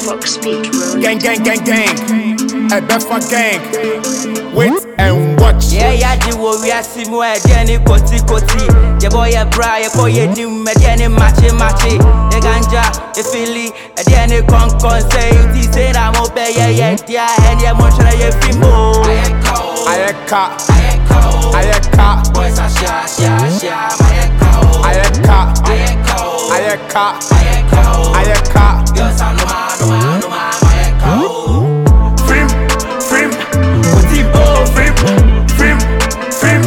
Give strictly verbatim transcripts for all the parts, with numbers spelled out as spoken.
Fox Beat Road. Gang, gang, gang, gang. A Beffa gang. Wait and watch. Yeah, yeah, the wo we are see mo e dey ni koti koti. The boy e bra e ko ye nim e dey ni machi machi. The ganja e fili e dey ni kon kon say you say na mo be yeah yeah dia and ye mo try ye fimo. Ayeka Ayeka Ayeka Ayeka boys are sha sha sha Ayeka Ayeka Ayeka Ayeka Ayeka Ayeka. Girls are no man no man no man Ayeka. Frim, frim, Kutibo, frim, frim, frim,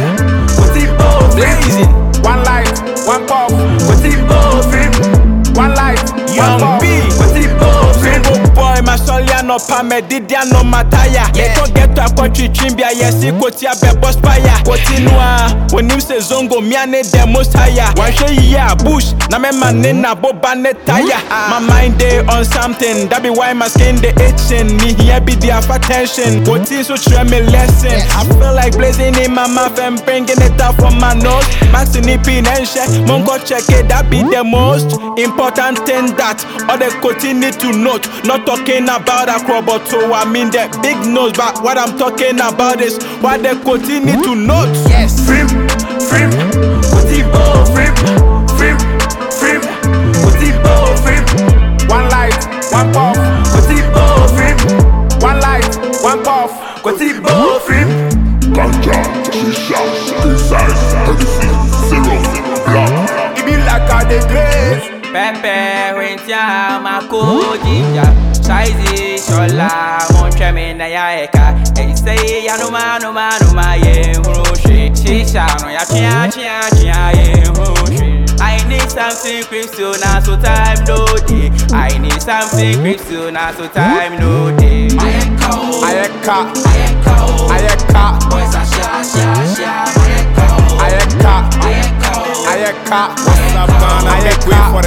Kutibo, blazing. One light, one puff, Kutibo, frim. One light, one puff, Kutibo, frim. Boy, my solia no pa me didia no mataya. They go get to a country chimbia, yes, he kotia be boss fire. Kotinua, when him say zongo, miane de most higher. One show ya bush, na me man na boba netaya. My mind day on something, that be why my skin the itching. Me here be the attention. Kotin so try me lesson. I feel like blazing in my mouth and bringing it out from my nose. Maxing it pin and share, mongo check it, that be the most important thing that all the Kotin need to note. Not talking about a crop, but so I mean the big nose. But what I'm talking about is what the Kotin need to note. Yes. Frim, frim, Kutibo, frim, frim, frim, Kutibo, frim. One light, one puff, Kutibo, frim. One light, one puff, Kutibo, frim. Ganja, shisha, precise, heresy, zero, black. It be like a the grace. Pepe, Wintia, Mako, Ginger, Size, Shola, Montreme, Nayaka, and say, Yanuma, no man, no my Rushi, Shisha, no Yachia, Chia, Chia, Rushi. I need something crystal now, so time no day. I need something crystal now, so time no day. Ayeka, Ayeka, Ayeka, Ayeka, boys are sha, sha, sha, Ayeka, Ayeka, Ayeka, Ayeka. What's up, man? I make way for the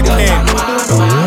king.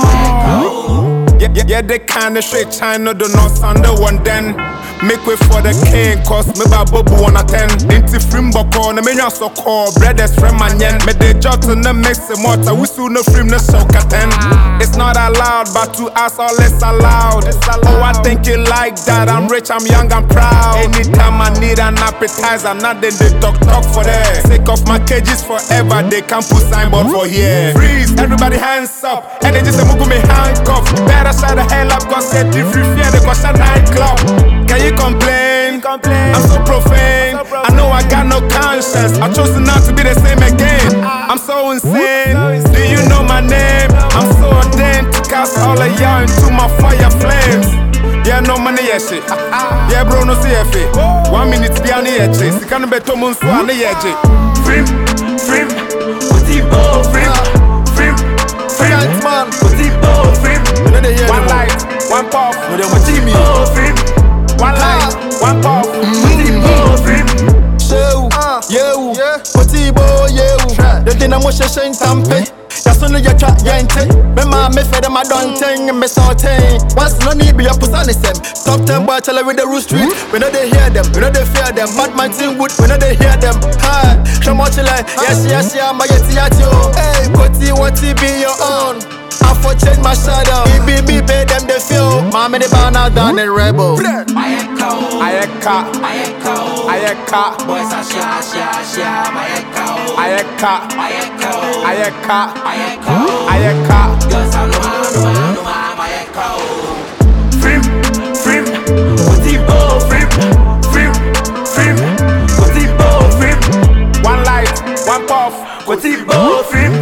Wow. Yeah, yeah, yeah, they kinda straight China, do not under one then. Make way for the king, cause me ba bobu on a ten. Inti frim boko, na me nyan so call, brothers from my yen. Me de jot in the mix and water, we soon no frim no show ten. It's not allowed, but to us all it's allowed. Oh, I think you like that, I'm rich, I'm young, I'm proud. Anytime I need an appetizer, not then they talk talk for that. Take off my cages forever, they can't put signboard for here. Freeze, everybody hands up, and they just say mugu me handcuff. Better shut the hell up, cause get the free fear, they cause a nightclub. Can you complain? complain? I'm so profane. I'm so profane. I know I got no conscience. I chose not to be the same again. I'm so insane. Do you know my name? I'm so ordained to cast all of y'all into my fire flames. Yeah, no money, yeah, shit. Yeah, bro, no C F A. One minute be on the edge. You can't be too much on the edge. Frim, frim, Kutibo, frim, frim, frim, Kutibo, frim. One light, one puff, Kutibo, frim. One light, one puff, Kutibo, frim. Show, yo, Kutibo, yo. The thing I'm washing tampe. That's only your trap, yente. Me ma me fed them a done thing, me sorting. Once no need be a pussy them. Top ten boy tell her with the roost street. We know they hear them, we know they fear them. Bad man team wood, we know they hear them. Hi, show much like yes, yes, yeah, my yeti at you. Hey, Koti, want to be your own? I for change my shadow. B B B pay them the feel. Mommy the banner down the rebel. Ayeka, Ayeka, Ayeka, Ayeka, boys are sha, sha, sha, Ayeka, Ayeka, Ayeka, Ayeka, Ayeka, Ayeka. girls are no man, no man, no man, Ayeka. Frim, frim, Kutibo, frim, frim, frim, Kutibo, frim. One light, one puff, Kutibo, frim.